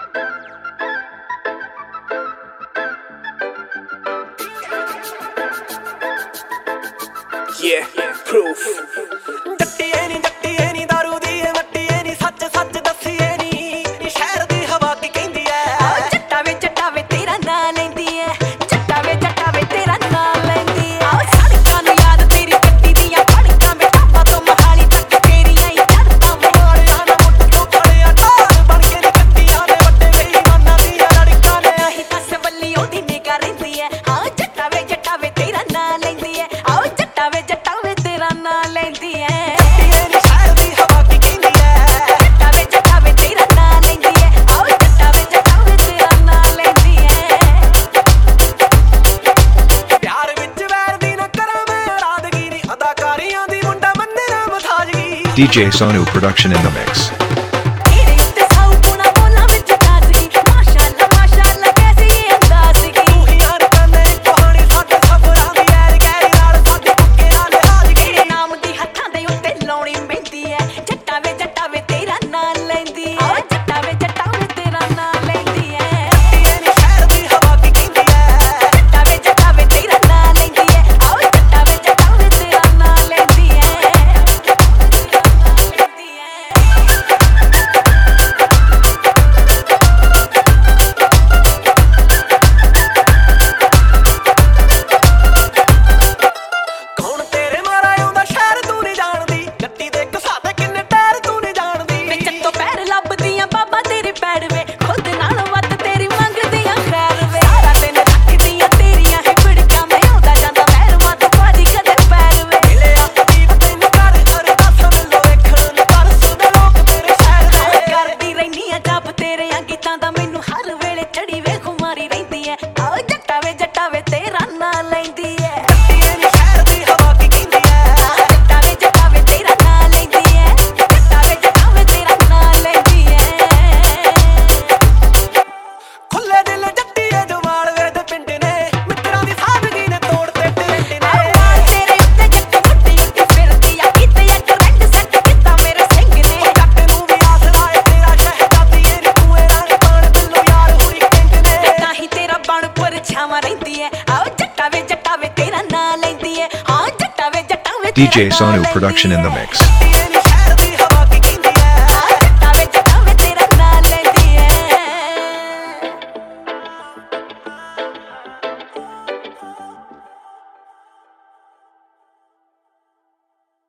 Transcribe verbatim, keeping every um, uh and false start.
Yeah, proof. ਜੱਟੀਏ ਨੀ ਜੱਟੀਏ ਨੀ ਦਾਰੂ ਦੀ ਏ ਮੱਟੀਏ ਨੀ ਸੱਚ ਸੱਚ ਦੱਸੀਏ ਨੀ ਸ਼ਹਿਰ ਦੀ ਹਵਾ ਕੀ ਕਹਿੰਦੀ ਐ ਜੱਟਾ ਵੇ ਜੱਟਾ ਵੇ ਤੇਰਾ ਨਾਂ ਲੈਂਦੀ ਐ ਜੱਟਾ ਵੇ ਜੱਟਾ ਵੇ ਤੇਰਾ ਨਾਂ ਲੈਂਦੀ ਐ ਸੜਕਾਂ ਨੂੰ ਯਾਦ ਤੇਰੀ ਗੱਡੀ ਦੀਆਂ ਫੜਕਾਂ ਵੇ ਟਾਪਾ ਤੋਂ ਮਹਾਲੀ ਤੱਕ ਤੇਰੀਆਂ ਹੀ ਚੜ੍ਹਤਾਂ ਵੇ ਮਾਰਿਆ ਨਾ ਮੁੱਠ ਤੋਂ ਖੜਿਆ ਢਾਲ ਬਣ ਕੇ ਨੀ ਕੱਟੀਆਂ ਨੇ ਵੱਡੇ ਬੇਈਮਾਨਾਂ ਦੀਆਂ ਲੜਕਾਂ ਨੇ ਆਹੀ ਤਸ ਬੱਲੀ ਉਹਦੀ ਨਿਗਾ ਰਹਿੰਦੀ ਐ ਹਾਂ ਜੱਟਾ ਵੇ ਜੱਟਾ ਵੇ ਤੇਰਾ ਨਾਂ ਲੈਂਦੀ ਐ ਆਓ ਜੱਟਾ ਵੇ ਜੱਟਾ ਵੇ ਤੇਰਾ ਨਾਂ ਲੈਂਦੀ ਐ ਜੱਟੀਏ ਨੀ ਸ਼ਹਿਰ ਦੀ ਹਵਾ ਕੀ ਕਹਿੰਦੀ ਐ ਜੱਟਾ ਵੇ ਜੱਟਾ ਵੇ ਤੇਰਾ ਨਾਂ ਲੈਂਦੀ ਐ ਆਓ ਜੱਟਾ ਵੇ ਜੱਟਾ ਵੇ ਤੇਰਾ ਨਾਂ ਲੈਂਦੀ ਐ ਪਿਆਰ ਵਿੱਚ ਵੈਰ ਦੀ ਨਾ ਕਰਾਂ ਮੈਂ ਰਾਦਗੀ ਦੀ ਅਦਾਕਾਰੀਆਂ ਦੀ ਮੁੰਡਾ ਮੰਨੇ ਨਾ ਮਥਾਜਗੀ D J Sonu production in the mix. ਤੇਰੇ ਉੱਤੇ ਸਾਊ ਪੁਣਾ ਬੋਲਾਂ ਵਿੱਚ ਤਾਜ਼ਗੀ ਮਾਸ਼ਾਅੱਲਾ ਮਾਸ਼ਾਅੱਲਾ ਕੈਸੀ ਇਹ ਅੰਦਾਜ਼ ਸੀਗੀ ਤੂੰ ਹੀ ਹਰ ਕੰਨੇ ਕਹਾਣੀ ਸਾਡੇ ਸਫਰਾਂ ਦੀ ਐਰ ਗਹਿਰੀ ਨਾਲ ਸਾਡੀ ਕੁੱਕਿਆਂ ਨੇ ਹਾਜ਼ਗੀ ਤੇਰੇ ਨਾਮ ਦੀ ਹੱਥਾਂ ਦੇ ਉੱਤੇ ਲਾਉਣੀ ਮਹਿੰਦੀ ਐ ਜੱਟਾ ਵੇ ਜੱਟਾ ਵੇ ਤੇਰਾ ਨਾਂ ਲੈਂਦੀ ਐ ਜੱਟਾ ਵੇ ਜੱਟਾ ਵੇ ਤੇਰਾ ਨਾਂ ਲੈਂਦੀ ਐ ਜੱਟੀਏ ਨੀ ਸ਼ਹਿਰ ਦੀ ਹਵਾ ਕੀ ਕਹਿੰਦੀ ਐ ਜੱਟਾ ਵੇ ਜੱਟਾ ਵੇ ਤੇਰਾ ਨਾਂ ਲੈਂਦੀ ਐ ਆਓ ਜੱਟਾ ਵੇ ਜੱਟਾ ਵੇ ਤੇਰਾ ਨਾਂ ਲੈਂਦੀ ਐ ਕੌਣ ਤੇਰੇ ਮਾਰਾ ਆਉਂਦਾ ਸ਼ਹਿਰ ਤੂੰ ਨਹੀਂ ਜਾਣਦੀ ਗੱਡੀ ਦੇ ਘਸਾ ਦੇ ਕਿੰਨੇ ਟਾਇਰ ਤੂੰ ਨਹੀਂ ਜਾਣਦੀ ਵੇ ਚੱਤੋ ਪੈਰ ਲੱਭਦੀਆਂ ਬਾਬਾ ਤੇਰੇ ਪੈੜ ਵੇ ਖੁਦ ਨਾਲੋਂ ਵੱਧ ਤੇਰੀ ਮੰਗਦੀਆਂ ਖੈਰ ਵੇ ਸਾਰਾ ਦਿਨ ਰੱਖਦੀਆਂ ਤੇਰੀਆਂ ਹੀ ਬਿੜਕਾਂ ਮੈਂ ਆਉਂਦਾ ਜਾਂਦਾ ਮਹਿਰਮਾ ਤੋਂ ਭਾਜੀ ਕਦੇ ਪੈਰ ਵੇ ਮਿਲਿਆ ਤੀਬ ਤੈਨੂੰ ਕਰ ਅਰਦਾਸ ਵੱਲੋਂ ਵੇਖਣ ਨੂੰ ਤਰਸਦੇ ਲੋਕ ਤੇਰੇ ਸ਼ਹਿਰ ਦੇ ਕਰਦੀ ਰਹਿਨੀ ਆ ਜਪ ਤੇਰੇ ਆ ਗੀਤਾਂ ਦਾ ਮੈਨੂੰ ਹਰ ਵੇਲੇ ਚੜੀ ਵੇ ਖੁਮਾਰੀ ਰਹਿੰਦੀ ਐ ਆਓ ਜੱਟਾ ਵੇ ਜੱਟਾ ਵੇ ਤੇਰਾ ਨਾਂ ਲੈਂਦੀ ਐ ਜੱਟੀਏ ਨੀ ਸ਼ਹਿਰ ਦੀ ਹਵਾ ਕੀ ਕਹਿੰਦੀ ਐ ਜੱਟਾ ਵੇ ਜੱਟਾ ਵੇ ਤੇਰਾ ਨਾਂ ਲੈਂਦੀ ਐ ਜੱਟਾ ਵੇ ਜੱਟਾ ਵੇ ਤੇਰਾ ਨਾਂ ਲੈਂਦੀ ਐ ਖੁੱਲੇ ਦਿਲ ਜੱਟੀਏ ਜਵਾਲ ਵੇ ਦੇ ਪਿੰਡ ਨੇ ਮਿੱਤਰਾਂ ਦੀ ਸਾਦਗੀ ਨੇ ਤੋੜ ਤੇ ਟਰੈਂਡ ਨੇ ਮਾਰ ਤੇਰੇ ਉੱਤੇ ਜੱਟ ਛੁੱਟੀ ਉੱਤੇ ਫਿਰਦੀ ਆ ਕਿਤੇ ਇੱਕ ਰੰਗ ਸੱਟ ਕੀਤਾ ਮੇਰੇ ਸਿੰਘ ਨੇ ਜੱਟ ਨੂੰ ਵੀ ਆਸਰਾ ਏ ਤੇਰਾ ਸ਼ਹਿਜ਼ਾਦੀਏ ਨੀ ਤੂੰ ਏ ਰੰਗ ਪਾਣ ਬਿੱਲੂ ਯਾਰ ਹੋਈ ਪਿੰਡ ਨੇ ਤਾਂ ਹੀ ਤੇਰਾ ਬਣ ਪਰ ਛਾਵਾਂ ਰਹਿੰਦੀ ਐ ਆਓ ਜੱਟਾ ਵੇ ਜੱਟਾ ਵੇ ਤੇਰਾ ਨਾਂ ਲੈਂਦੀ ਐ ਹਾਂ ਜੱਟਾ ਵੇ ਜੱਟਾ ਵੇ D ਤੇਰਾ J ਨਾਂ Sonu ਲੈਂਦੀ production in the ਐ। mix. ਜੱਟੀਏ